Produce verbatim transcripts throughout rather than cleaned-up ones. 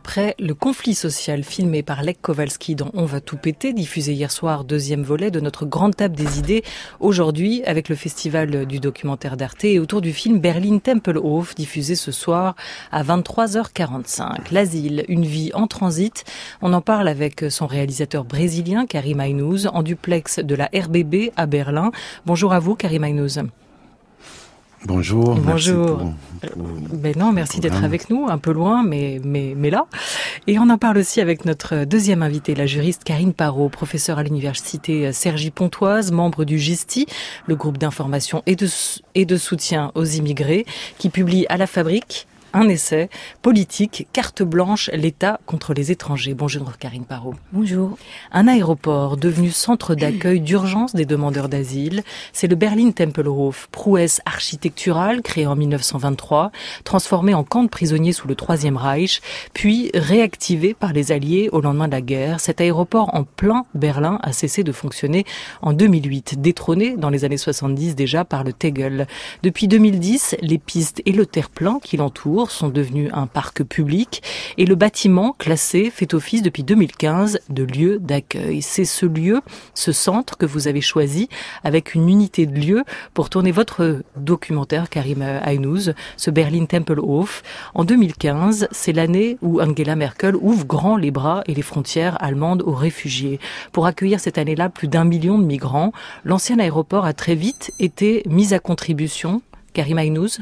Après le conflit social filmé par Lech Kowalski dans On va tout péter, diffusé hier soir, deuxième volet de notre grande table des idées, aujourd'hui avec le festival du documentaire d'Arte et autour du film Berlin Tempelhof, diffusé ce soir à vingt-trois heures quarante-cinq. L'asile, une vie en transit, on en parle avec son réalisateur brésilien Karim Aynouz en duplex de la R B B à Berlin. Bonjour à vous Karim Aynouz. Bonjour. Bonjour. Merci pour, pour ben non, merci d'être avec nous, un peu loin, mais, mais, mais là. Et on en parle aussi avec notre deuxième invitée, la juriste Karine Parot, professeure à l'université Cergy-Pontoise, membre du GISTI, le groupe d'information et de, et de soutien aux immigrés, qui publie à la Fabrique un essai politique, carte blanche, l'État contre les étrangers. Bonjour Karine Parot. Bonjour. Un aéroport devenu centre d'accueil d'urgence des demandeurs d'asile, c'est le Berlin Tempelhof, prouesse architecturale créée en mille neuf cent vingt-trois, transformé en camp de prisonniers sous le Troisième Reich, puis réactivé par les Alliés au lendemain de la guerre. Cet aéroport en plein Berlin a cessé de fonctionner en deux mille huit, détrôné dans les années soixante-dix déjà par le Tegel. Depuis deux mille dix, les pistes et le terre-plein qui l'entourent sont devenus un parc public et le bâtiment classé fait office depuis deux mille quinze de lieu d'accueil. C'est ce lieu, ce centre que vous avez choisi avec une unité de lieu pour tourner votre documentaire Karim Aynouz, ce Berlin Tempelhof. En deux mille quinze, c'est l'année où Angela Merkel ouvre grand les bras et les frontières allemandes aux réfugiés. Pour accueillir cette année-là plus d'un million de migrants, l'ancien aéroport a très vite été mis à contribution. Karim Aynouz.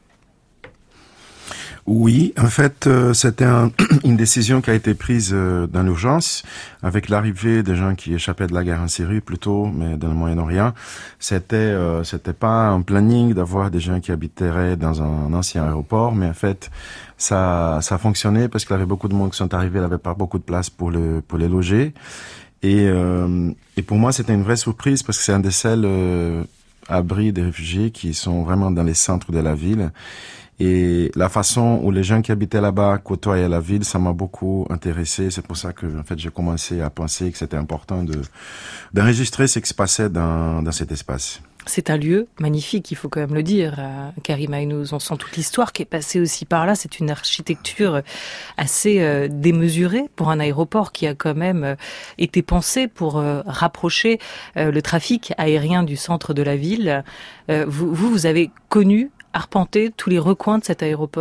Oui, en fait, euh, c'était un, une décision qui a été prise euh, dans l'urgence avec l'arrivée des gens qui échappaient de la guerre en Syrie plutôt, mais dans le Moyen-Orient. C'était euh, c'était pas un planning d'avoir des gens qui habiteraient dans un ancien aéroport, mais en fait, ça ça fonctionnait parce qu'il y avait beaucoup de monde qui sont arrivés, il n'y avait pas beaucoup de place pour le pour les loger. Et euh, et pour moi, c'était une vraie surprise parce que c'est un des seuls euh, abris des réfugiés qui sont vraiment dans les centres de la ville. Et la façon où les gens qui habitaient là-bas côtoyaient la ville, ça m'a beaucoup intéressé. C'est pour ça que, en fait, j'ai commencé à penser que c'était important de d'enregistrer ce qui se passait dans dans cet espace. C'est un lieu magnifique, il faut quand même le dire, euh, Karim Aynouz. On sent toute l'histoire qui est passée aussi par là. C'est une architecture assez euh, démesurée pour un aéroport qui a quand même euh, été pensé pour euh, rapprocher euh, le trafic aérien du centre de la ville. Euh, vous, vous, vous avez connu, arpenté tous les recoins de cet aéroport ?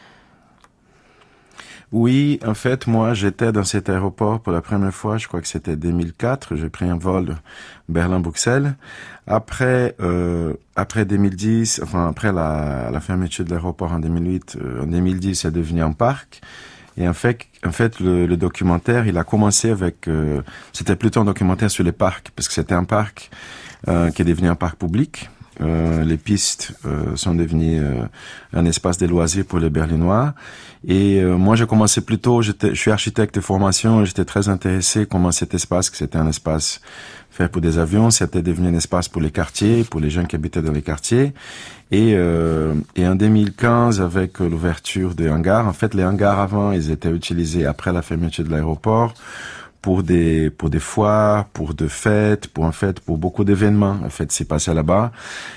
Oui, en fait, moi, j'étais dans cet aéroport pour la première fois, je crois que c'était deux mille quatre. J'ai pris un vol Berlin-Bruxelles. Après, euh, après deux mille dix, enfin, après la, la fermeture de l'aéroport en deux mille huit, euh, en deux mille dix, c'est devenu un parc. Et en fait, en fait, le, le documentaire, il a commencé avec, euh, c'était plutôt un documentaire sur les parcs, parce que c'était un parc euh, qui est devenu un parc public. Euh, les pistes euh, sont devenues euh, un espace de loisirs pour les Berlinois. Et euh, moi, j'ai commencé plus tôt, j'étais, je suis architecte de formation, et j'étais très intéressé comment cet espace, que c'était un espace fait pour des avions, c'était devenu un espace pour les quartiers, pour les gens qui habitaient dans les quartiers. Et, euh, et en deux mille quinze, avec l'ouverture des hangars, en fait, les hangars avant, ils étaient utilisés après la fermeture de l'aéroport pour des pour des foires, pour des fêtes, pour en fait pour beaucoup d'événements. En fait, c'est passé là-bas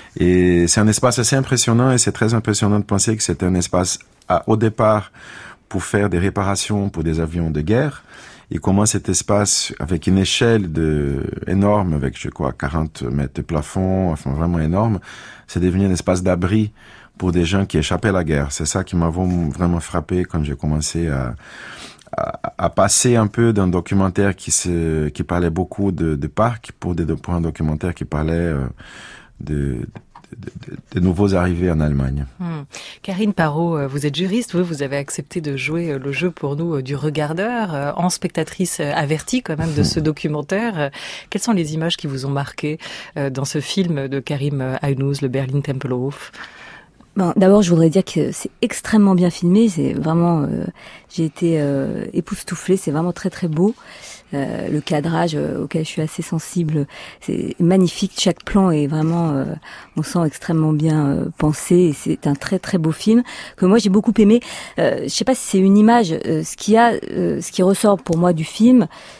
et c'est un espace assez impressionnant et c'est très impressionnant de penser que c'était un espace à, au départ pour faire des réparations pour des avions de guerre et comment cet espace avec une échelle de énorme avec je crois quarante mètres de plafond, enfin vraiment énorme, c'est devenu un espace d'abri pour des gens qui échappaient à la guerre. C'est ça qui m'a vraiment frappé quand j'ai commencé à À, à passer un peu d'un documentaire qui se, qui parlait beaucoup de, de parcs pour, des, pour un documentaire qui parlait euh, de, de, de, de nouveaux arrivés en Allemagne. Hum. Karine Parot, vous êtes juriste, vous, vous avez accepté de jouer le jeu pour nous du regardeur, en spectatrice avertie quand même de ce documentaire. Quelles sont les images qui vous ont marqué dans ce film de Karim Aynouz, le Berlin Tempelhof ? Bon, d'abord, je voudrais dire que c'est extrêmement bien filmé. C'est vraiment, euh, j'ai été euh, époustouflée. C'est vraiment très très beau. Euh, le cadrage euh, auquel je suis assez sensible, c'est magnifique. Chaque plan est vraiment, euh, on sent extrêmement bien euh, pensé. Et c'est un très très beau film que moi j'ai beaucoup aimé. Euh, je sais pas si c'est une image. Euh, ce qui a, euh, ce qui ressort pour moi du film, c'est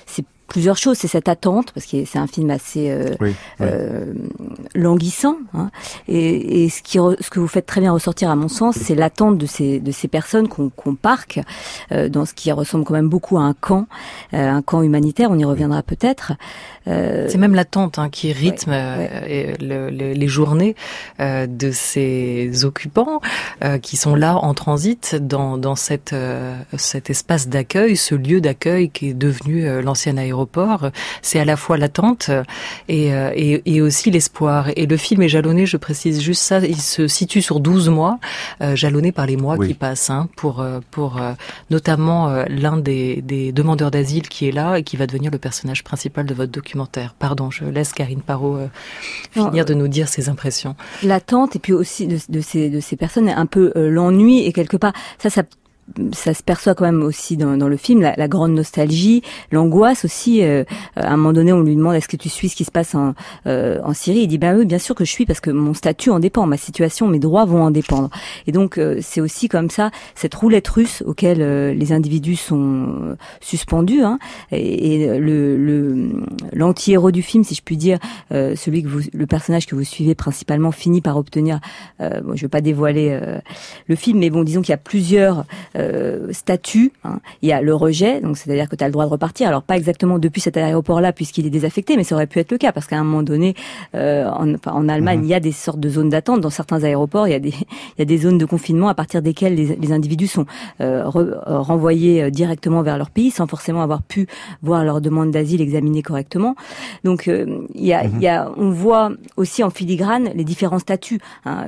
plusieurs choses. C'est cette attente, parce que c'est un film assez euh, oui, oui. Euh, languissant. Hein, et, et ce, qui re, ce que vous faites très bien ressortir, à mon sens, c'est l'attente de ces, de ces personnes qu'on, qu'on parque euh, dans ce qui ressemble quand même beaucoup à un camp, euh, un camp humanitaire. On y reviendra peut-être. Euh, c'est même l'attente hein, qui rythme ouais, ouais. Euh, le, le, les journées euh, de ces occupants euh, qui sont là en transit dans, dans cette, euh, cet espace d'accueil, ce lieu d'accueil qui est devenu euh, l'ancien aéroport. C'est à la fois l'attente et, euh, et, et aussi l'espoir. Et le film est jalonné, je précise juste ça, il se situe sur douze mois, euh, jalonné par les mois oui. qui passent, hein, pour, pour euh, notamment euh, l'un des, des demandeurs d'asile qui est là et qui va devenir le personnage principal de votre documentaire. Pardon, je laisse Karine Parot euh, finir non, de nous dire ses impressions. L'attente et puis aussi de, de, ces, de ces personnes, un peu euh, l'ennui et quelque part, ça, ça ça se perçoit quand même aussi dans, dans le film, la, la grande nostalgie, l'angoisse aussi. Euh, à un moment donné, on lui demande est-ce que tu suis ce qui se passe en, euh, en Syrie. Il dit ben oui, bien sûr que je suis parce que mon statut en dépend, ma situation, mes droits vont en dépendre. Et donc euh, c'est aussi comme ça cette roulette russe auquel euh, les individus sont euh, suspendus. Hein, et et le, le l'anti-héros du film, si je puis dire, euh, celui que vous, le personnage que vous suivez principalement, finit par obtenir. Euh, bon, je ne vais pas dévoiler euh, le film, mais bon, disons qu'il y a plusieurs Euh, statut, hein. Il y a le rejet, donc c'est-à-dire que tu as le droit de repartir. Alors pas exactement depuis cet aéroport-là puisqu'il est désaffecté, mais ça aurait pu être le cas parce qu'à un moment donné, euh, en, en Allemagne, mmh. il y a des sortes de zones d'attente. Dans certains aéroports, il y a des, il y a des zones de confinement à partir desquelles les, les individus sont euh, re, euh, renvoyés directement vers leur pays sans forcément avoir pu voir leur demande d'asile examinée correctement. Donc euh, il y a, mmh. il y a, on voit aussi en filigrane les différents statuts. Hein,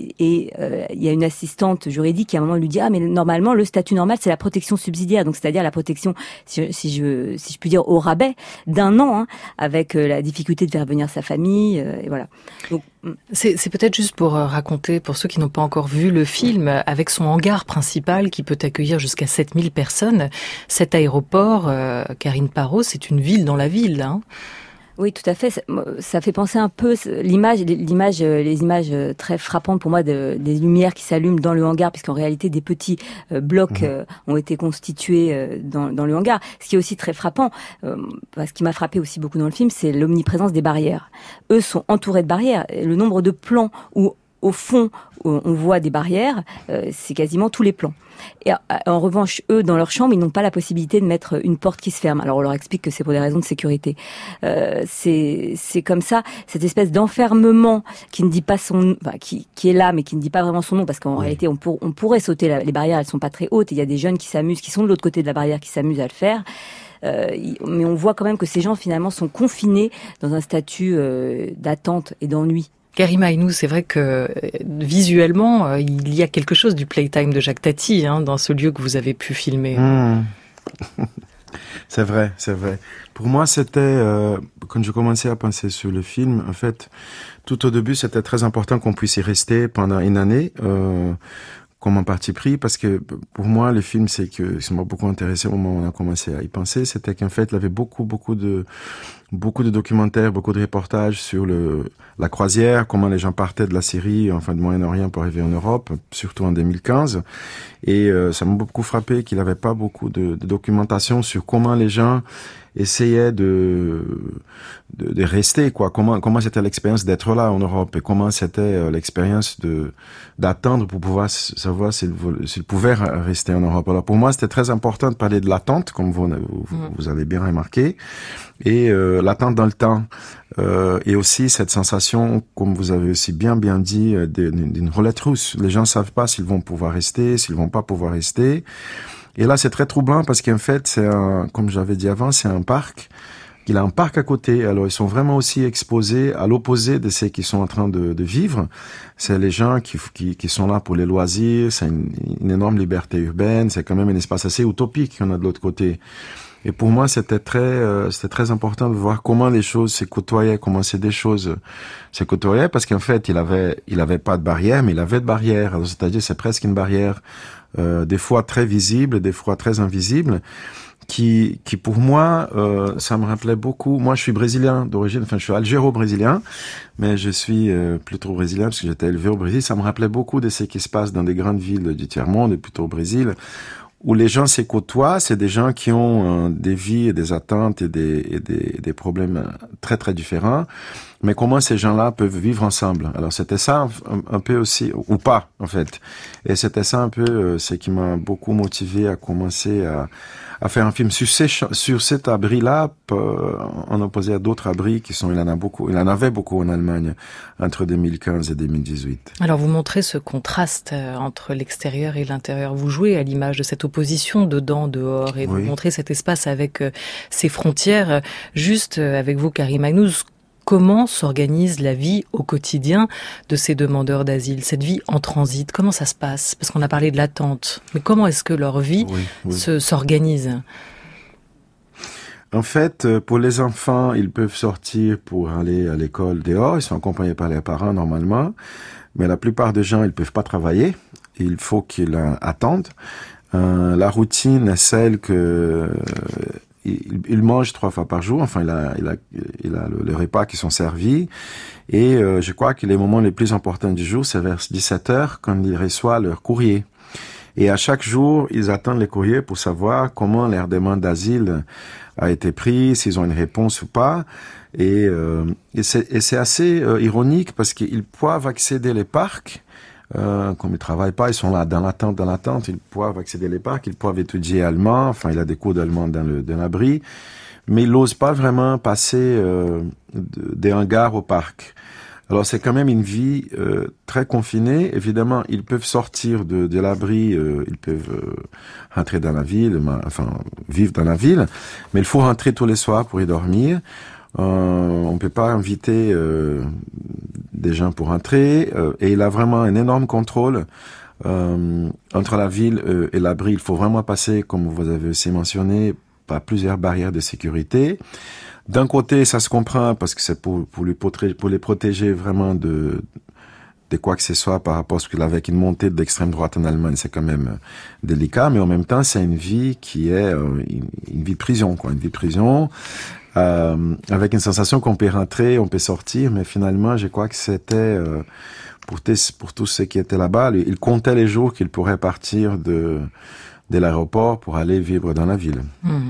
et euh, il y a une assistante juridique qui à un moment lui dit ah mais normalement le statut normal, c'est la protection subsidiaire, donc c'est-à-dire la protection, si, si je si je puis dire, au rabais d'un an, hein, avec euh, la difficulté de faire venir sa famille, euh, et voilà. Donc, c'est, c'est peut-être juste pour raconter, pour ceux qui n'ont pas encore vu le film, avec son hangar principal qui peut accueillir jusqu'à sept mille personnes, cet aéroport, euh, Karine Parot, c'est une ville dans la ville, hein. Oui, tout à fait. Ça, ça fait penser un peu l'image, l'image, les images très frappantes pour moi de, des lumières qui s'allument dans le hangar, puisqu'en réalité des petits euh, blocs mmh. euh, ont été constitués euh, dans, dans le hangar. Ce qui est aussi très frappant, euh, ce qui m'a frappé aussi beaucoup dans le film, c'est l'omniprésence des barrières. Eux sont entourés de barrières. Le nombre de plans où au fond, on voit des barrières, euh, c'est quasiment tous les plans. Et en revanche, eux, dans leur chambre, ils n'ont pas la possibilité de mettre une porte qui se ferme. Alors, on leur explique que c'est pour des raisons de sécurité. Euh, c'est, c'est comme ça, cette espèce d'enfermement qui ne dit pas son, enfin, qui, qui est là, mais qui ne dit pas vraiment son nom, parce qu'en oui. réalité, on, pour, on pourrait sauter la, les barrières, elles sont pas très hautes. Et il y a des jeunes qui s'amusent, qui sont de l'autre côté de la barrière, qui s'amusent à le faire. Euh, mais on voit quand même que ces gens, finalement, sont confinés dans un statut euh, d'attente et d'ennui. Karima Aynou, c'est vrai que visuellement, euh, il y a quelque chose du Playtime de Jacques Tati, hein, dans ce lieu que vous avez pu filmer. Mmh. C'est vrai, c'est vrai. Pour moi, c'était, euh, quand je commençais à penser sur le film, en fait, tout au début, c'était très important qu'on puisse y rester pendant une année, euh, comme un parti pris, parce que pour moi, le film, c'est que, ça m'a beaucoup intéressé au moment où on a commencé à y penser, c'était qu'en fait, il y avait beaucoup, beaucoup de, beaucoup de documentaires, beaucoup de reportages sur le, la croisière, comment les gens partaient de la Syrie, enfin, du Moyen-Orient pour arriver en Europe, surtout en deux mille quinze. Et, euh, ça m'a beaucoup frappé qu'il n'y avait pas beaucoup de, de documentation sur comment les gens essayaient de, de, de rester, quoi. Comment, comment c'était l'expérience d'être là en Europe et comment c'était euh, l'expérience de, d'attendre pour pouvoir savoir s'ils, s'ils pouvaient rester en Europe. Alors, pour moi, c'était très important de parler de l'attente, comme vous, vous, vous avez bien remarqué, et, euh, l'attente dans le temps. Euh, et aussi cette sensation, comme vous avez aussi bien bien dit, d'une, d'une roulette russe. Les gens savent pas s'ils vont pouvoir rester, s'ils vont pas pouvoir rester. Et là, c'est très troublant parce qu'en fait, c'est un, comme j'avais dit avant, c'est un parc. Il a un parc à côté. Alors, ils sont vraiment aussi exposés à l'opposé de ceux qui sont en train de, de vivre. C'est les gens qui, qui, qui sont là pour les loisirs. C'est une, une énorme liberté urbaine. C'est quand même un espace assez utopique qu'on a de l'autre côté. Et pour moi, c'était très, euh, c'était très important de voir comment les choses se côtoyaient, comment ces deux choses se côtoyaient, parce qu'en fait, il avait, il avait pas de barrière, mais il avait de barrière. Alors, c'est-à-dire, c'est presque une barrière, euh, des fois très visible, des fois très invisible, qui, qui pour moi, euh, ça me rappelait beaucoup. Moi, je suis brésilien d'origine, enfin, je suis algéro-brésilien, mais je suis euh, plutôt brésilien parce que j'étais élevé au Brésil. Ça me rappelait beaucoup de ce qui se passe dans des grandes villes du tiers-monde, et plutôt au Brésil, où les gens se côtoient, c'est des gens qui ont euh, des vies et des attentes et des, et des, des problèmes très très différents. Mais comment ces gens-là peuvent vivre ensemble? Alors c'était ça un, un peu aussi, ou pas en fait. Et c'était ça un peu euh, ce qui m'a beaucoup motivé à commencer à, à faire un film sur, ces, sur cet abri-là, euh, en opposé à d'autres abris qui sont, il en a beaucoup, il en avait beaucoup en Allemagne entre deux mille quinze et deux mille dix-huit. Alors vous montrez ce contraste entre l'extérieur et l'intérieur. Vous jouez à l'image de cette opposition dedans, dehors, et oui. Vous montrez cet espace avec euh, ses frontières. Juste euh, avec vous, Karim Agnouz, comment s'organise la vie au quotidien de ces demandeurs d'asile, cette vie en transit? Comment ça se passe? Parce qu'on a parlé de l'attente, mais comment est-ce que leur vie oui, oui. Se, s'organise? En fait, pour les enfants, ils peuvent sortir pour aller à l'école dehors. Ils sont accompagnés par les parents normalement, mais la plupart des gens, ils peuvent pas travailler. Il faut qu'ils euh, attendent. Euh, la routine est celle que Il, il mange trois fois par jour. Enfin, il a, il a, il a le, les repas qui sont servis. Et euh, je crois que les moments les plus importants du jour, c'est vers dix-sept heures, quand ils reçoivent leur courrier. Et à chaque jour, ils attendent les courriers pour savoir comment leur demande d'asile a été prise, s'ils ont une réponse ou pas. Et, euh, et, c'est, et c'est assez euh, ironique parce qu'ils peuvent accéder les parcs. Euh, comme ils travaillent pas, ils sont là dans l'attente, dans l'attente, ils peuvent accéder les parcs, ils peuvent étudier allemand, enfin il a des cours d'allemand dans le dans l'abri, mais ils n'osent pas vraiment passer euh, de, des hangars au parc. Alors c'est quand même une vie euh, très confinée. Évidemment, ils peuvent sortir de, de l'abri, euh, ils peuvent euh, rentrer dans la ville, enfin vivre dans la ville, mais il faut rentrer tous les soirs pour y dormir. Euh, on peut pas inviter euh, des gens pour entrer, euh, et il a vraiment un énorme contrôle euh, entre la ville euh, et l'abri. Il faut vraiment passer, comme vous avez aussi mentionné, par plusieurs barrières de sécurité. D'un côté, ça se comprend parce que c'est pour pour, lui protéger, pour les protéger vraiment de de quoi que ce soit par rapport à ce qu'il avait avec une montée de l'extrême droite en Allemagne, c'est quand même délicat, mais en même temps, c'est une vie qui est euh, une, une vie de prison, quoi, une vie de prison. Euh, avec une sensation qu'on peut rentrer, on peut sortir, mais finalement, je crois que c'était euh, pour, t- pour tous ceux qui étaient là-bas, ils comptaient les jours qu'ils pourraient partir de, de l'aéroport pour aller vivre dans la ville. Mmh.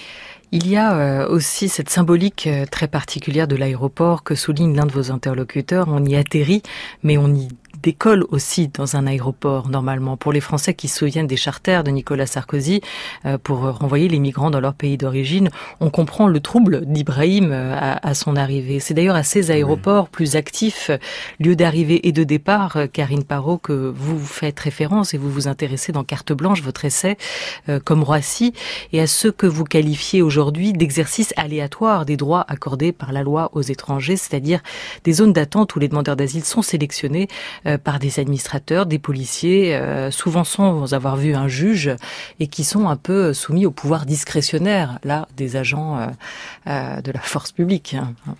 Il y a euh, aussi cette symbolique euh, très particulière de l'aéroport que souligne l'un de vos interlocuteurs. On y atterrit, mais on y décolle aussi dans un aéroport, normalement. Pour les Français qui se souviennent des charters de Nicolas Sarkozy euh, pour renvoyer les migrants dans leur pays d'origine, on comprend le trouble d'Ibrahim euh, à, à son arrivée. C'est d'ailleurs à ces aéroports plus actifs, lieu d'arrivée et de départ, euh, Karine Parot, que vous faites référence et vous vous intéressez dans Carte Blanche, votre essai, euh, comme Roissy, et à ce que vous qualifiez aujourd'hui d'exercice aléatoire des droits accordés par la loi aux étrangers, c'est-à-dire des zones d'attente où les demandeurs d'asile sont sélectionnés euh, par des administrateurs, des policiers, euh, souvent sans avoir vu un juge, et qui sont un peu soumis au pouvoir discrétionnaire, là, des agents euh, euh, de la force publique.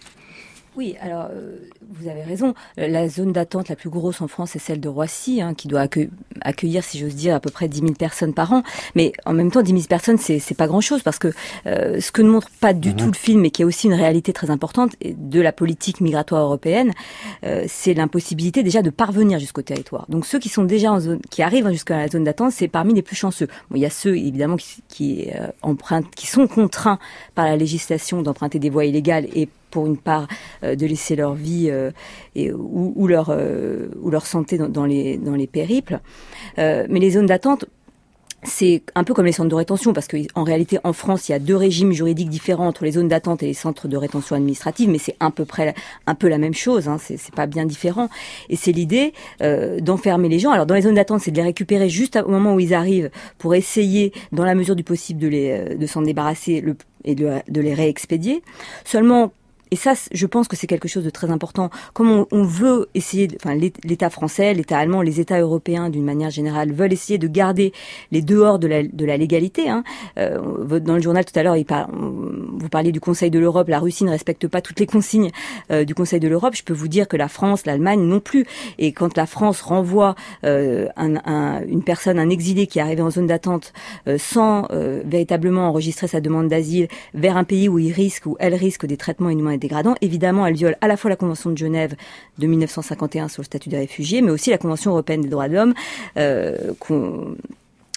Oui, alors euh, vous avez raison. La zone d'attente la plus grosse en France est celle de Roissy, hein, qui doit accueillir, accueillir, si j'ose dire, à peu près dix mille personnes par an. Mais en même temps, dix mille personnes, c'est, c'est pas grand-chose, parce que euh, ce que ne montre pas du mmh. tout le film, mais qui est aussi une réalité très importante de la politique migratoire européenne, euh, c'est l'impossibilité déjà de parvenir jusqu'au territoire. Donc ceux qui sont déjà en zone, qui arrivent jusqu'à la zone d'attente, c'est parmi les plus chanceux. Bon, il y a ceux évidemment qui, qui euh, empruntent, qui sont contraints par la législation d'emprunter des voies illégales et pour une part euh, de laisser leur vie euh, et, ou, ou, leur, euh, ou leur santé dans, dans, les, dans les périples. Euh, mais les zones d'attente, c'est un peu comme les centres de rétention, parce qu'en réalité, en France, il y a deux régimes juridiques différents entre les zones d'attente et les centres de rétention administrative, mais c'est à peu près un peu la même chose, hein, c'est, c'est pas bien différent. Et c'est l'idée euh, d'enfermer les gens. Alors, dans les zones d'attente, c'est de les récupérer juste au moment où ils arrivent pour essayer, dans la mesure du possible, de, les, de s'en débarrasser le, et de, de les réexpédier. Seulement, et ça, je pense que c'est quelque chose de très important. Comme on, on veut essayer, de, enfin, l'État français, l'État allemand, les États européens, d'une manière générale, veulent essayer de garder les dehors de la, de la légalité. Hein. Euh, dans le journal tout à l'heure, il parle, vous parliez du Conseil de l'Europe. La Russie ne respecte pas toutes les consignes euh, du Conseil de l'Europe. Je peux vous dire que la France, l'Allemagne non plus. Et quand la France renvoie euh, un, un, une personne, un exilé qui est arrivé en zone d'attente, euh, sans euh, véritablement enregistrer sa demande d'asile vers un pays où il risque, où elle risque des traitements inhumains et dégradants, évidemment, elle viole à la fois la Convention de Genève de mille neuf cent cinquante et un sur le statut des réfugiés, mais aussi la Convention européenne des droits de l'homme, euh, qu'on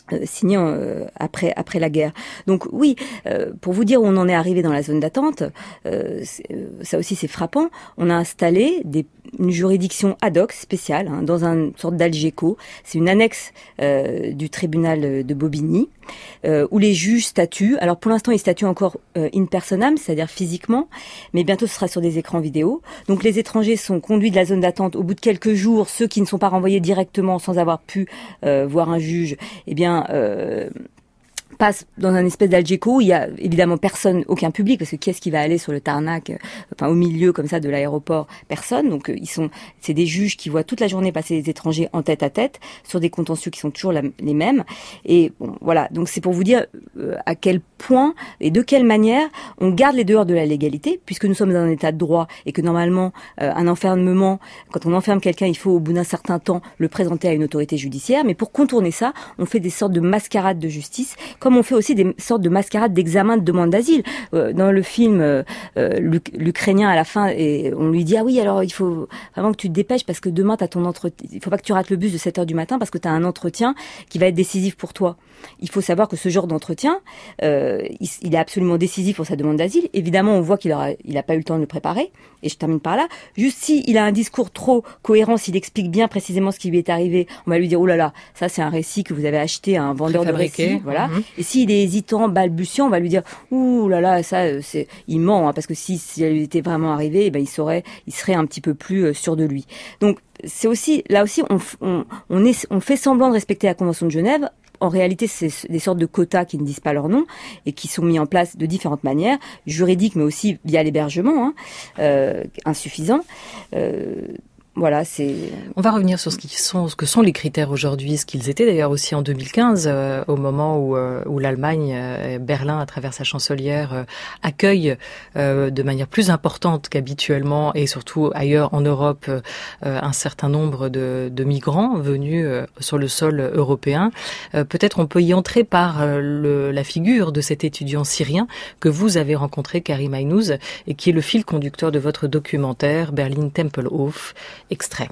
Euh, signé euh, après après la guerre. Donc oui, euh, pour vous dire où on en est arrivé dans la zone d'attente, euh, ça aussi c'est frappant. On a installé des, une juridiction ad hoc spéciale hein, dans une sorte d'Algeco. C'est une annexe euh, du tribunal de Bobigny euh, où les juges statuent. Alors pour l'instant ils statuent encore euh, in personam, c'est-à-dire physiquement, mais bientôt ce sera sur des écrans vidéo. Donc les étrangers sont conduits de la zone d'attente au bout de quelques jours. Ceux qui ne sont pas renvoyés directement sans avoir pu euh, voir un juge, eh bien Euh, passe dans un espèce d'Algeco où il y a évidemment personne, aucun public, parce que qui est-ce qui va aller sur le tarmac, euh, enfin au milieu comme ça de l'aéroport, personne. Donc euh, ils sont, c'est des juges qui voient toute la journée passer les étrangers en tête à tête sur des contentieux qui sont toujours la, les mêmes. Et bon, voilà, donc c'est pour vous dire euh, à quel point et de quelle manière on garde les dehors de la légalité, puisque nous sommes dans un état de droit et que normalement euh, un enfermement, quand on enferme quelqu'un, il faut au bout d'un certain temps le présenter à une autorité judiciaire. Mais pour contourner ça, on fait des sortes de mascarades de justice, comme on fait aussi des sortes de mascarades d'examen de demande d'asile. Euh, dans le film, euh, l'Ukrainien à la fin, et on lui dit ah oui alors il faut vraiment que tu te dépêches parce que demain t'as ton entretien. Il faut pas que tu rates le bus de sept heures du matin parce que t'as un entretien qui va être décisif pour toi. Il faut savoir que ce genre d'entretien, euh, il, il est absolument décisif pour sa demande d'asile. Évidemment, on voit qu'il aura, il a pas eu le temps de le préparer. Et je termine par là. Juste si il a un discours trop cohérent, s'il explique bien précisément ce qui lui est arrivé, on va lui dire oh là là, ça c'est un récit que vous avez acheté à un vendeur de récits, voilà. Mm-hmm. Et s'il est hésitant, balbutiant, on va lui dire ouh là là, ça c'est, il ment hein, parce que si, si elle était vraiment arrivé, eh ben il saurait, il serait un petit peu plus euh, sûr de lui. Donc c'est aussi, là aussi, on, on, on, est, on fait semblant de respecter la Convention de Genève. En réalité, c'est des sortes de quotas qui ne disent pas leur nom et qui sont mis en place de différentes manières, juridiques, mais aussi via l'hébergement, hein, euh, insuffisant. Euh, Voilà, c'est. On va revenir sur ce qui sont, ce que sont les critères aujourd'hui, ce qu'ils étaient d'ailleurs aussi en deux mille quinze, euh, au moment où, euh, où l'Allemagne, euh, Berlin, à travers sa chancelière, euh, accueille euh, de manière plus importante qu'habituellement et surtout ailleurs en Europe euh, un certain nombre de, de migrants venus euh, sur le sol européen. Euh, peut-être on peut y entrer par euh, le, la figure de cet étudiant syrien que vous avez rencontré, Karim Aynouz, et qui est le fil conducteur de votre documentaire Berlin Tempelhof. Extrait.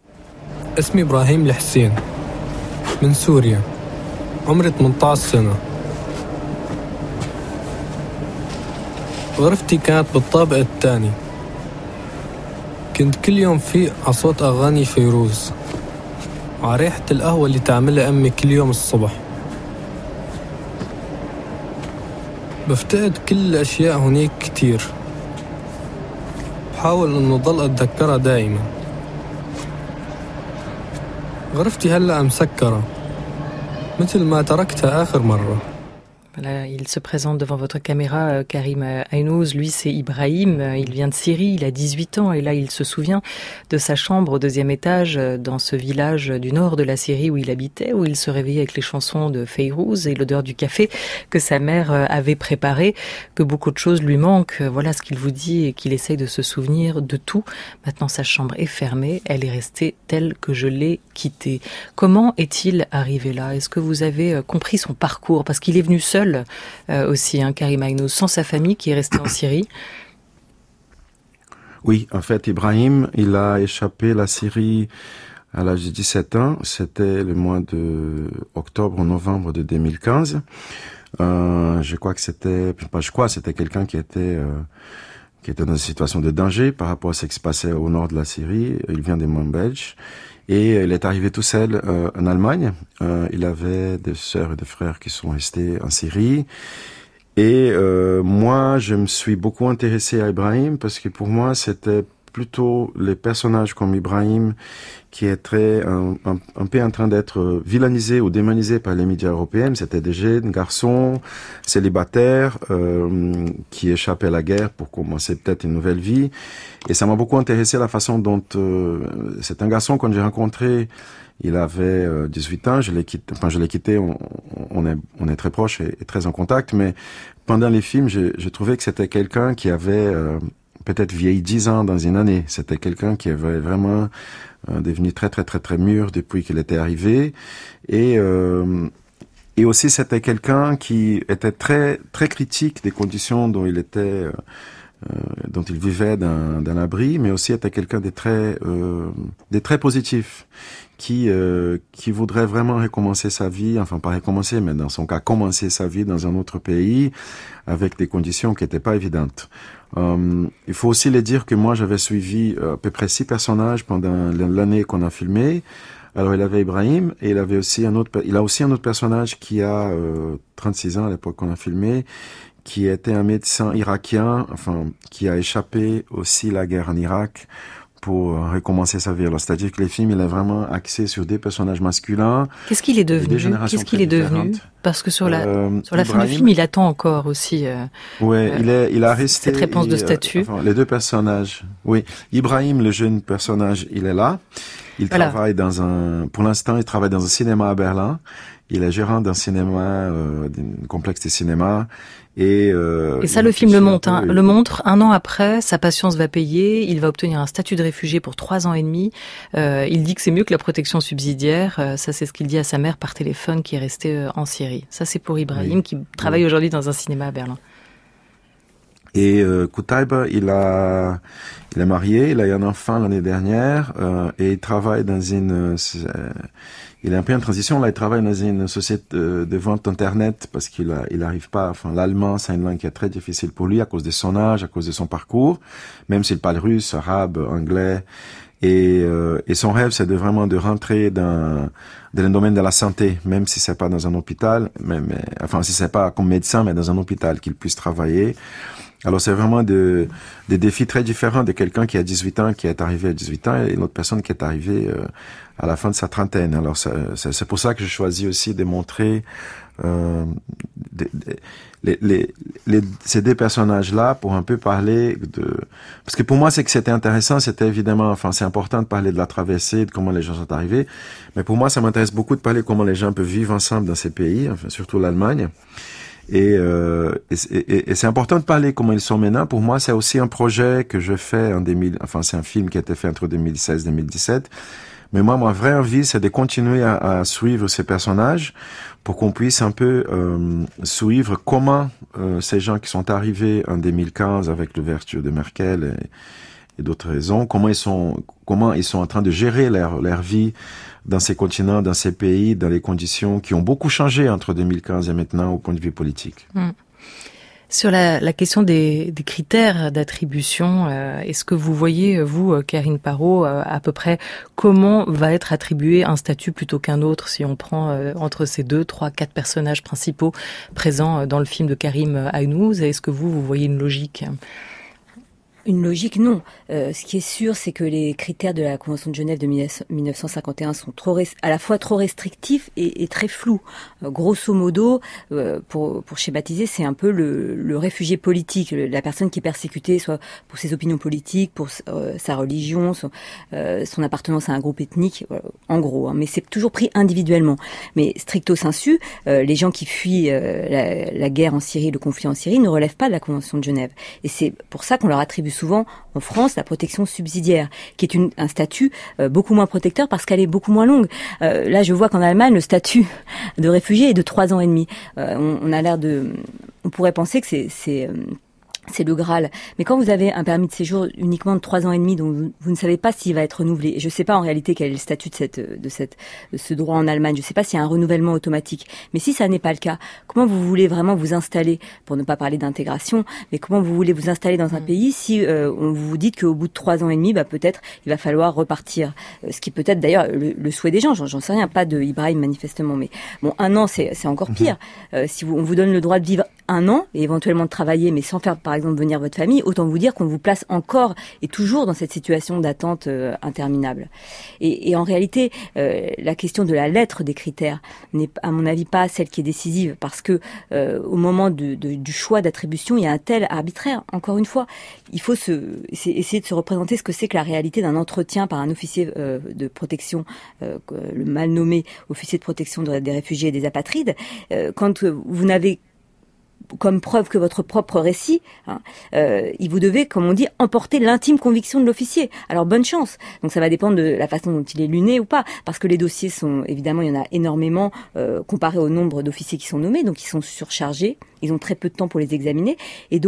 اسمي إبراهيم الحسين من سوريا عمري ثمانية عشر سنة. غرفتي كانت بالطابق الثاني. كنت كل يوم فيق على صوت أغاني فيروز وعلى ريحة القهوة اللي تعملها أمي كل يوم الصبح. بفتقد كل الأشياء هناك كتير. بحاول إنه ضل أتذكرها دائما. غرفتي هلأ مسكرة مثل ما تركتها آخر مرة. Voilà, il se présente devant votre caméra, Karim Aynouz. Lui, c'est Ibrahim. Il vient de Syrie. Il a dix-huit ans. Et là, il se souvient de sa chambre au deuxième étage dans ce village du nord de la Syrie où il habitait, où il se réveillait avec les chansons de Feyrouz et l'odeur du café que sa mère avait préparé, que beaucoup de choses lui manquent. Voilà ce qu'il vous dit et qu'il essaye de se souvenir de tout. Maintenant, sa chambre est fermée. Elle est restée telle que je l'ai quittée. Comment est-il arrivé là? Est-ce que vous avez compris son parcours? Parce qu'il est venu seul Euh, aussi, hein, Karim Aynouz, sans sa famille qui est restée en Syrie. Oui, en fait, Ibrahim, il a échappé la Syrie à l'âge de dix-sept ans. C'était le mois de octobre ou novembre de deux mille quinze. Euh, je crois que c'était, pas je crois, c'était quelqu'un qui était euh, qui était dans une situation de danger par rapport à ce qui se passait au nord de la Syrie. Il vient des monts belges. Et il est arrivé tout seul euh, en Allemagne. Euh, il avait des sœurs et des frères qui sont restés en Syrie. Et euh, moi, je me suis beaucoup intéressé à Ibrahim parce que pour moi, c'était plutôt les personnages comme Ibrahim qui étaient un, un, un peu en train d'être vilanisés ou démonisés par les médias européens. C'était des jeunes garçons célibataires euh, qui échappaient à la guerre pour commencer peut-être une nouvelle vie. Et ça m'a beaucoup intéressé la façon dont euh, c'est un garçon quand j'ai rencontré. Il avait euh, dix-huit ans, je l'ai quitté, enfin je l'ai quitté, on, on est on est très proches et, et très en contact. Mais pendant les films, j'ai, j'ai trouvé que c'était quelqu'un qui avait euh, peut-être vieilli dix ans dans une année. C'était quelqu'un qui avait vraiment euh, devenu très très très très mûr depuis qu'il était arrivé. Et euh, et aussi c'était quelqu'un qui était très très critique des conditions dont il était euh, euh, dont il vivait d'un, d'un abri, mais aussi était quelqu'un de très, euh, de très positif, qui, euh, qui voudrait vraiment recommencer sa vie, enfin pas recommencer, mais dans son cas commencer sa vie dans un autre pays, avec des conditions qui n'étaient pas évidentes. Euh, il faut aussi le dire que moi j'avais suivi à peu près six personnages pendant l'année qu'on a filmé. Alors il avait Ibrahim et il avait aussi un autre, il a aussi un autre personnage qui a euh, trente-six ans à l'époque qu'on a filmé, qui était un médecin irakien, enfin qui a échappé aussi la guerre en Irak pour recommencer sa vie. Alors, c'est-à-dire que les films, il est vraiment axé sur des personnages masculins. Qu'est-ce qu'il est devenu? Qu'est-ce qu'il est devenu? Parce que sur la, euh, sur la Ibrahim, fin du film, il attend encore aussi. Euh, ouais, euh, il est, il a resté. Cette réponse de statut. Euh, enfin, les deux personnages. Oui. Ibrahim, le jeune personnage, il est là. Il voilà. travaille dans un, pour l'instant, il travaille dans un cinéma à Berlin. Il est gérant d'un cinéma, euh, d'un complexe de cinéma. Et, euh, et ça, le film le montre, hein, le montre. Un an après, sa patience va payer. Il va obtenir un statut de réfugié pour trois ans et demi. Euh, il dit que c'est mieux que la protection subsidiaire. Euh, ça, c'est ce qu'il dit à sa mère par téléphone, qui est restée euh, en Syrie. Ça, c'est pour Ibrahim, oui. qui travaille oui. aujourd'hui dans un cinéma à Berlin. Et euh, Qutaib, il a, il est marié, il a eu un enfant l'année dernière, euh, et il travaille dans une. Euh, il est un peu en transition. Là, il travaille dans une société de, de vente internet parce qu'il a, il arrive pas. Enfin, l'allemand, c'est une langue qui est très difficile pour lui à cause de son âge, à cause de son parcours. Même s'il parle russe, arabe, anglais. Et, euh, et son rêve, c'est de vraiment de rentrer dans, dans le domaine de la santé, même si c'est pas dans un hôpital, mais, mais enfin si c'est pas comme médecin, mais dans un hôpital, qu'il puisse travailler. Alors c'est vraiment de, des défis très différents de quelqu'un qui a dix-huit ans, qui est arrivé à dix-huit ans, et une autre personne qui est arrivée euh, à la fin de sa trentaine. Alors c'est, c'est, c'est pour ça que je choisis aussi de montrer euh, de, de, les, les, les, ces deux personnages-là pour un peu parler de... Parce que pour moi, c'est que c'était intéressant, c'était évidemment... Enfin, c'est important de parler de la traversée, de comment les gens sont arrivés, mais pour moi, ça m'intéresse beaucoup de parler de comment les gens peuvent vivre ensemble dans ces pays, enfin, surtout l'Allemagne. Et, euh, et, et, et c'est important de parler comment ils sont maintenant. Pour moi, c'est aussi un projet que je fais en deux mille, enfin, c'est un film qui a été fait entre deux mille seize et deux mille dix-sept. Mais moi, ma vraie envie, c'est de continuer à, à suivre ces personnages pour qu'on puisse un peu euh, suivre comment euh, ces gens qui sont arrivés en deux mille quinze avec l'ouverture de Merkel et, et d'autres raisons, comment ils sont, comment ils sont en train de gérer leur, leur vie dans ces continents, dans ces pays, dans les conditions qui ont beaucoup changé entre deux mille quinze et maintenant au point de vue politique. Mmh. Sur la, la question des, des critères d'attribution, euh, est-ce que vous voyez, vous, Karine Parot, euh, à peu près comment va être attribué un statut plutôt qu'un autre si on prend euh, entre ces deux, trois, quatre personnages principaux présents dans le film de Karim Aynouz? Est-ce que vous, vous voyez une logique ? Une logique, non. Euh, ce qui est sûr, c'est que les critères de la Convention de Genève de mille neuf cent cinquante et un sont trop res- à la fois trop restrictifs et, et très flous. Euh, grosso modo, euh, pour, pour schématiser, c'est un peu le, le réfugié politique, le, la personne qui est persécutée, soit pour ses opinions politiques, pour euh, sa religion, son, euh, son appartenance à un groupe ethnique, euh, en gros. Hein, mais c'est toujours pris individuellement. Mais stricto sensu, euh, les gens qui fuient euh, la, la guerre en Syrie, le conflit en Syrie, ne relèvent pas de la Convention de Genève. Et c'est pour ça qu'on leur attribue souvent en France la protection subsidiaire, qui est une, un statut euh, beaucoup moins protecteur parce qu'elle est beaucoup moins longue. Euh, là, je vois qu'en Allemagne, le statut de réfugié est de trois ans et demi. Euh, on, on a l'air de, on pourrait penser que c'est, c'est euh, c'est le Graal. Mais quand vous avez un permis de séjour uniquement de trois ans et demi, dont vous, vous ne savez pas s'il va être renouvelé, et je ne sais pas en réalité quel est le statut de cette, de cette, de ce droit en Allemagne, je ne sais pas s'il y a un renouvellement automatique. Mais si ça n'est pas le cas, comment vous voulez vraiment vous installer, pour ne pas parler d'intégration, mais comment vous voulez vous installer dans un mmh. pays si euh, on vous dit qu'au bout de trois ans et demi, bah peut-être il va falloir repartir. Ce qui peut être d'ailleurs le, le souhait des gens. J'en, j'en sais rien, pas de Ibrahim manifestement, mais bon, un an c'est, c'est encore pire. Mmh. Euh, si vous, on vous donne le droit de vivre un an et éventuellement de travailler, mais sans faire par exemple venir votre famille, autant vous dire qu'on vous place encore et toujours dans cette situation d'attente euh, interminable. Et, et en réalité, euh, la question de la lettre des critères n'est à mon avis pas celle qui est décisive, parce que euh, au moment de, de, du choix d'attribution, il y a un tel arbitraire. Encore une fois, il faut se, essayer de se représenter ce que c'est que la réalité d'un entretien par un officier euh, de protection, euh, le mal nommé officier de protection de, des réfugiés et des apatrides, euh, quand vous n'avez comme preuve que votre propre récit, hein, euh, il vous devait, comme on dit, emporter l'intime conviction de l'officier. Alors bonne chance. Donc ça va dépendre de la façon dont il est luné ou pas, parce que les dossiers sont, évidemment, il y en a énormément euh, comparé au nombre d'officiers qui sont nommés, donc ils sont surchargés, ils ont très peu de temps pour les examiner, et donc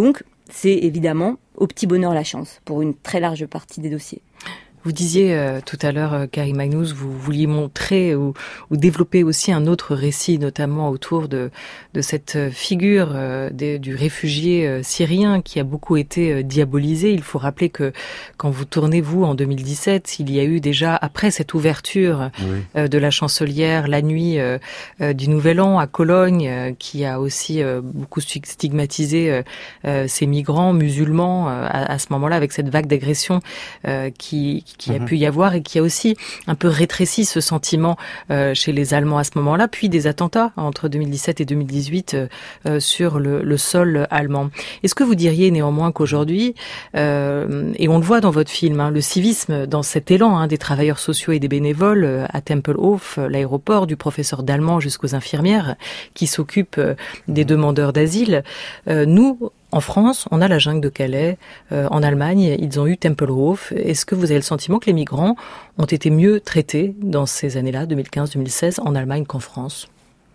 c'est évidemment au petit bonheur la chance pour une très large partie des dossiers. Vous disiez euh, tout à l'heure, euh, Karim Magnous, vous vouliez montrer ou, ou développer aussi un autre récit, notamment autour de, de cette figure euh, des, du réfugié euh, syrien qui a beaucoup été euh, diabolisé. Il faut rappeler que quand vous tournez, vous, en deux mille dix-sept, il y a eu déjà, après cette ouverture oui. euh, de la chancelière, la nuit euh, euh, du Nouvel An à Cologne, euh, qui a aussi euh, beaucoup stigmatisé euh, euh, ces migrants musulmans euh, à, à ce moment-là, avec cette vague d'agression euh, qui qui a mmh. pu y avoir et qui a aussi un peu rétréci ce sentiment euh, chez les Allemands à ce moment-là, puis des attentats entre deux mille dix-sept et deux mille dix-huit euh, euh, sur le, le sol allemand. Est-ce que vous diriez néanmoins qu'aujourd'hui, euh, et on le voit dans votre film, hein, le civisme dans cet élan hein, des travailleurs sociaux et des bénévoles euh, à Tempelhof, l'aéroport, du professeur d'allemand jusqu'aux infirmières qui s'occupent euh, des demandeurs d'asile, euh, nous, en France, on a la jungle de Calais. Euh, en Allemagne, ils ont eu Tempelhof. Est-ce que vous avez le sentiment que les migrants ont été mieux traités dans ces années-là, deux mille quinze deux mille seize, en Allemagne qu'en France ?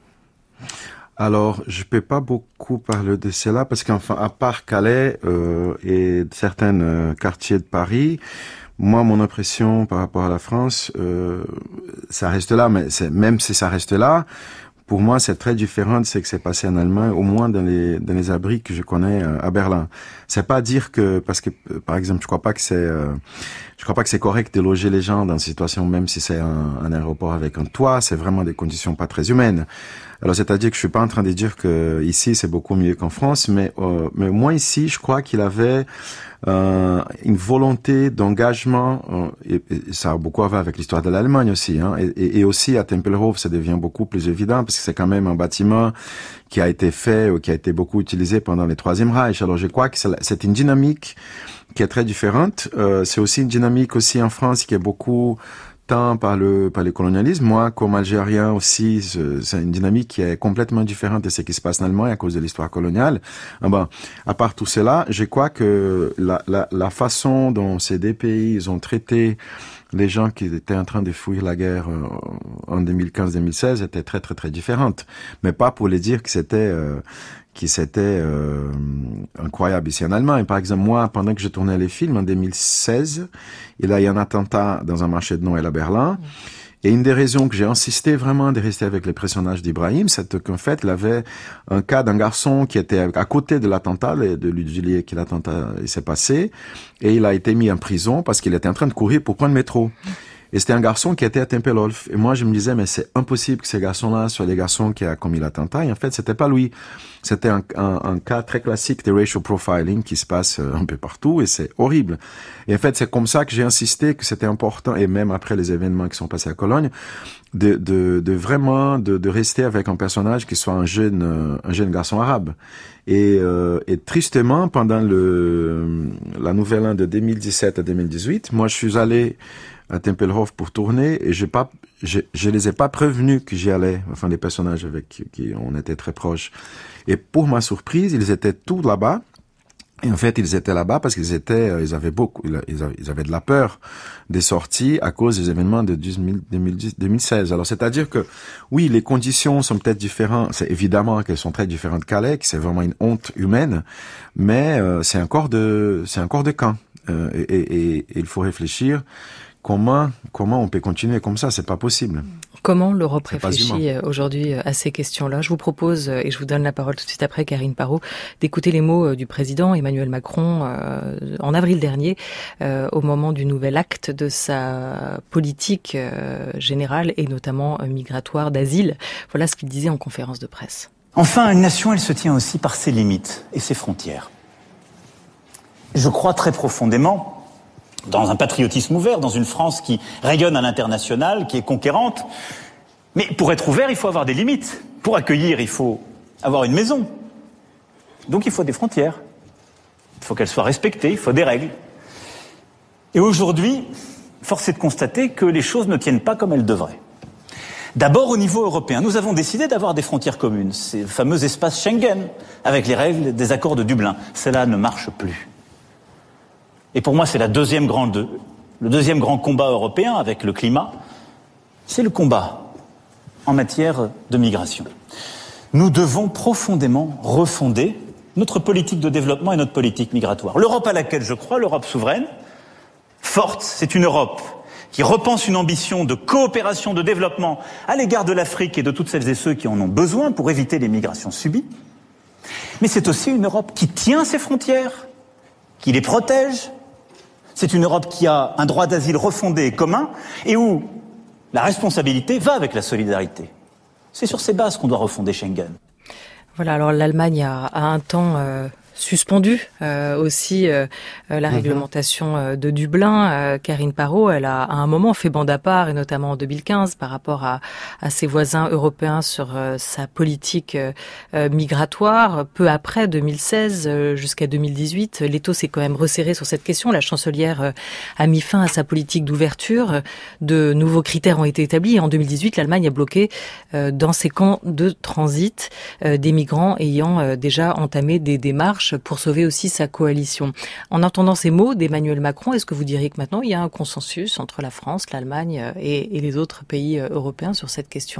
Alors, je peux pas beaucoup parler de cela parce qu'enfin, à part Calais euh, et certains euh, quartiers de Paris, moi, mon impression par rapport à la France, euh, ça reste là. Mais c'est, même si ça reste là, pour moi, c'est très différent de ce qui s'est passé en Allemagne, au moins dans les dans les abris que je connais euh, à Berlin. C'est pas dire que parce que euh, par exemple, je crois pas que c'est euh, je crois pas que c'est correct de loger les gens dans une situation même si c'est un, un aéroport avec un toit, c'est vraiment des conditions pas très humaines. Alors c'est-à-dire que je suis pas en train de dire que ici c'est beaucoup mieux qu'en France, mais euh, mais moi ici, je crois qu'il avait euh, une volonté d'engagement euh, et, et ça a beaucoup à voir avec l'histoire de l'Allemagne aussi, hein, et, et aussi à Tempelhof ça devient beaucoup plus évident parce que c'est quand même un bâtiment qui a été fait ou qui a été beaucoup utilisé pendant le Troisième Reich. Alors je crois que c'est, c'est une dynamique qui est très différente. Euh, c'est aussi une dynamique aussi en France qui est beaucoup tant par le par le colonialisme. Moi, comme Algérien aussi, c'est une dynamique qui est complètement différente de ce qui se passe en Allemagne à cause de l'histoire coloniale. Ah ben, à part tout cela, je crois que la la, la façon dont ces deux pays ils ont traité les gens qui étaient en train de fuir la guerre en deux mille quinze deux mille seize était très très très différente, mais pas pour les dire que c'était euh, qui c'était euh, incroyable ici en Allemagne. Par exemple, moi, pendant que je tournais les films en deux mille seize, il y a eu un attentat dans un marché de Noël à Berlin. Et une des raisons que j'ai insisté vraiment de rester avec les personnages d'Ibrahim, c'est qu'en fait, il avait un cas d'un garçon qui était à côté de l'attentat, de l'utilier qui l'attentat s'est passé, et il a été mis en prison parce qu'il était en train de courir pour prendre le métro. Et c'était un garçon qui était à Tempelhof. Et moi, je me disais, mais c'est impossible que ces garçons-là soient les garçons qui a commis l'attentat. Et en fait, c'était pas lui. C'était un, un, un cas très classique de racial profiling qui se passe un peu partout et c'est horrible. Et en fait, c'est comme ça que j'ai insisté que c'était important, et même après les événements qui sont passés à Cologne, de, de, de vraiment de, de rester avec un personnage qui soit un jeune, un jeune garçon arabe. Et, euh, et tristement, pendant le la nouvelle an de deux mille dix-sept à deux mille dix-huit, moi, je suis allé à Tempelhof pour tourner et j'ai pas, je, je les ai pas prévenus que j'y allais, enfin les personnages avec qui, qui on était très proches. Et pour ma surprise, ils étaient tous là-bas. Et en fait, ils étaient là-bas parce qu'ils étaient, ils avaient beaucoup, ils avaient, ils avaient de la peur des sorties à cause des événements de deux mille dix, deux mille seize. Alors, c'est-à-dire que, oui, les conditions sont peut-être différentes. C'est évidemment qu'elles sont très différentes de Calais, que c'est vraiment une honte humaine, mais euh, c'est encore de, c'est encore de camp. Euh, et, et, et il faut réfléchir. Comment, comment on peut continuer comme ça? C'est pas possible. Comment l'Europe réfléchit aujourd'hui à ces questions-là? Je vous propose, et je vous donne la parole tout de suite après, Karine Parot, d'écouter les mots du président Emmanuel Macron euh, en avril dernier, euh, au moment du nouvel acte de sa politique euh, générale et notamment euh, migratoire d'asile. Voilà ce qu'il disait en conférence de presse. Enfin, une nation, elle se tient aussi par ses limites et ses frontières. Je crois très profondément dans un patriotisme ouvert, dans une France qui rayonne à l'international, qui est conquérante. Mais pour être ouvert, il faut avoir des limites. Pour accueillir, il faut avoir une maison. Donc il faut des frontières. Il faut qu'elles soient respectées, il faut des règles. Et aujourd'hui, force est de constater que les choses ne tiennent pas comme elles devraient. D'abord, au niveau européen, nous avons décidé d'avoir des frontières communes, ces fameux espaces Schengen, avec les règles des accords de Dublin. Cela ne marche plus. Et pour moi, c'est la deuxième grande, le deuxième grand combat européen avec le climat, c'est le combat en matière de migration. Nous devons profondément refonder notre politique de développement et notre politique migratoire. L'Europe à laquelle je crois, l'Europe souveraine, forte, c'est une Europe qui repense une ambition de coopération, de développement à l'égard de l'Afrique et de toutes celles et ceux qui en ont besoin pour éviter les migrations subies. Mais c'est aussi une Europe qui tient ses frontières, qui les protège. C'est une Europe qui a un droit d'asile refondé et commun et où la responsabilité va avec la solidarité. C'est sur ces bases qu'on doit refonder Schengen. Voilà, alors l'Allemagne a, a un temps euh, suspendu euh, aussi euh, la mmh. réglementation euh, de Dublin. Euh, Karine Parot, elle a à un moment fait bande à part, et notamment en deux mille quinze, par rapport à, à ses voisins européens sur euh, sa politique euh, migratoire. Peu après, deux mille seize euh, jusqu'à deux mille dix-huit, l'étau s'est quand même resserré sur cette question. La chancelière euh, a mis fin à sa politique d'ouverture. De nouveaux critères ont été établis. Et en deux mille dix-huit, l'Allemagne a bloqué euh, dans ses camps de transit euh, des migrants ayant euh, déjà entamé des démarches pour sauver aussi sa coalition. En entendant ces mots d'Emmanuel Macron, est-ce que vous diriez que maintenant il y a un consensus entre la France, l'Allemagne et, et les autres pays européens sur cette question ?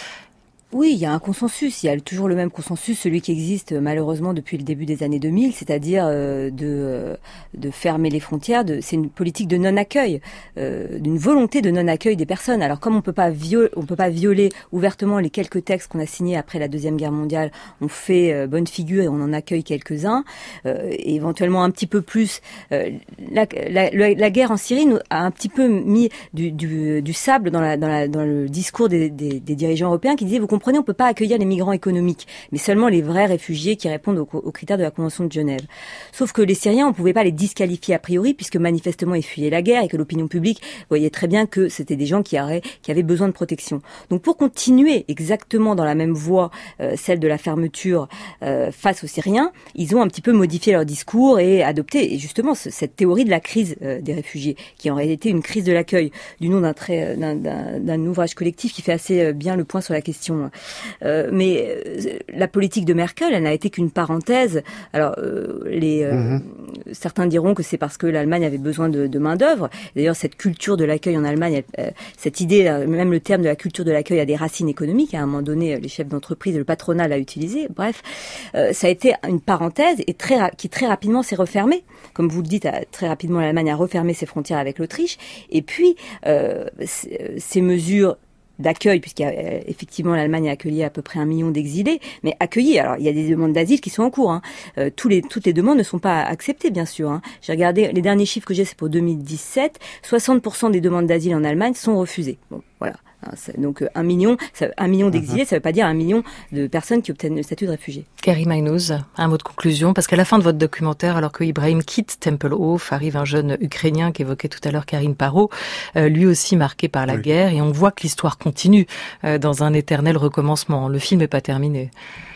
Oui, il y a un consensus. Il y a toujours le même consensus, celui qui existe malheureusement depuis le début des années deux mille, c'est-à-dire euh, de euh, de fermer les frontières. De, c'est une politique de non-accueil, euh, d'une volonté de non-accueil des personnes. Alors comme on peut pas violer, on peut pas violer ouvertement les quelques textes qu'on a signés après la Deuxième Guerre mondiale, on fait euh, bonne figure et on en accueille quelques-uns, euh, et éventuellement un petit peu plus. Euh, la, la, la, la guerre en Syrie nous a un petit peu mis du, du, du sable dans, la, dans, la, dans le discours des, des, des dirigeants européens qui disaient vous comprenez, on peut pas accueillir les migrants économiques, mais seulement les vrais réfugiés qui répondent aux, aux critères de la Convention de Genève. Sauf que les Syriens, on pouvait pas les disqualifier a priori, puisque manifestement ils fuyaient la guerre et que l'opinion publique voyait très bien que c'était des gens qui, auraient, qui avaient besoin de protection. Donc pour continuer exactement dans la même voie, euh, celle de la fermeture euh, face aux Syriens, ils ont un petit peu modifié leur discours et adopté et justement ce, cette théorie de la crise euh, des réfugiés, qui en réalité une crise de l'accueil, du nom d'un, très, d'un, d'un, d'un ouvrage collectif qui fait assez bien le point sur la question. Euh, mais euh, la politique de Merkel, elle n'a été qu'une parenthèse. Alors, euh, les, euh, mmh. certains diront que c'est parce que l'Allemagne avait besoin de, de main d'œuvre. D'ailleurs, cette culture de l'accueil en Allemagne, elle, euh, cette idée, même le terme de la culture de l'accueil a des racines économiques. À un moment donné, les chefs d'entreprise, le patronat l'a utilisé. Bref, euh, ça a été une parenthèse et très qui très rapidement s'est refermée. Comme vous le dites, très rapidement, l'Allemagne a refermé ses frontières avec l'Autriche. Et puis, euh, ces mesures d'accueil, puisqu'effectivement l'Allemagne a accueilli à peu près un million d'exilés, mais accueillis, alors il y a des demandes d'asile qui sont en cours, hein. euh, tous les, toutes les demandes ne sont pas acceptées bien sûr, hein. J'ai regardé, les derniers chiffres que j'ai c'est pour deux mille dix-sept, soixante pour cent des demandes d'asile en Allemagne sont refusées. Bon, voilà. Donc un million, ça, un million d'exilés, ça ne veut pas dire un million de personnes qui obtiennent le statut de réfugié. Karim Aynouz, un mot de conclusion, parce qu'à la fin de votre documentaire, alors que Ibrahim quitte Tempelhof, arrive un jeune Ukrainien qu'évoquait tout à l'heure Karine Parot, euh, lui aussi marqué par la oui. guerre, et on voit que l'histoire continue euh, dans un éternel recommencement. Le film n'est pas terminé.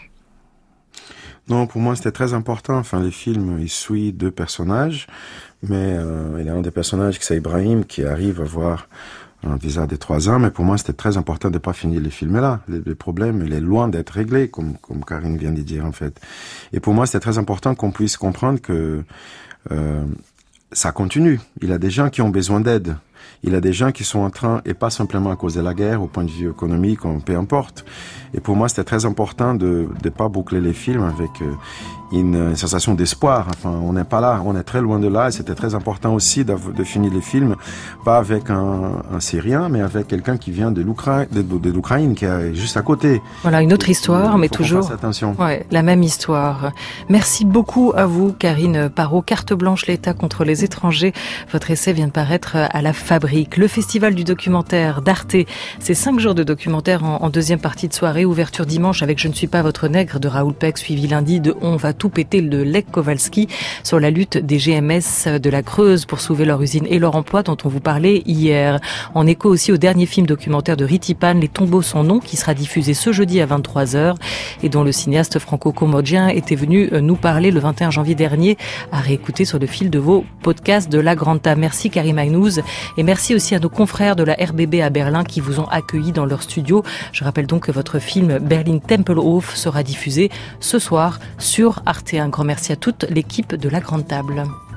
Non, pour moi c'était très important. Enfin, les films, ils suivent deux personnages, mais euh, il y a un des personnages qui c'est Ibrahim qui arrive à voir un visa de trois ans, mais pour moi, c'était très important de pas finir les films là. Le, le problème, il est loin d'être réglé, comme, comme Karine vient de dire, en fait. Et pour moi, c'était très important qu'on puisse comprendre que, euh, ça continue. Il y a des gens qui ont besoin d'aide. Il y a des gens qui sont en train, et pas simplement à cause de la guerre, au point de vue économique, peu importe. Et pour moi, c'était très important de ne pas boucler les films avec euh, une, une sensation d'espoir. Enfin, on n'est pas là, on est très loin de là. Et c'était très important aussi de, de finir les films, pas avec un, un Syrien, mais avec quelqu'un qui vient de l'Ukraine, de, de l'Ukraine, qui est juste à côté. Voilà, une autre histoire, il mais toujours. Attention. Ouais, la même histoire. Merci beaucoup à vous, Karine Parot. Carte blanche, l'État contre les étrangers. Votre essai vient de paraître à la Fabrique. Le festival du documentaire d'Arte, c'est cinq jours de documentaire en, en deuxième partie de soirée. Ouverture dimanche avec Je ne suis pas votre nègre de Raoul Peck, suivi lundi de On va tout péter de Lech Kowalski sur la lutte des G M S de la Creuse pour sauver leur usine et leur emploi dont on vous parlait hier. En écho aussi au dernier film documentaire de Riti Pan, Les tombeaux sans nom, qui sera diffusé ce jeudi à vingt-trois heures et dont le cinéaste franco-cambodgien était venu nous parler le vingt et un janvier dernier, à réécouter sur le fil de vos podcasts de La Granta. Merci Karim Aynouz et merci aussi à nos confrères de la R B B à Berlin qui vous ont accueillis dans leur studio. Je rappelle donc que votre film Berlin Tempelhof sera diffusé ce soir sur Arte. Un grand merci à toute l'équipe de La Grande Table.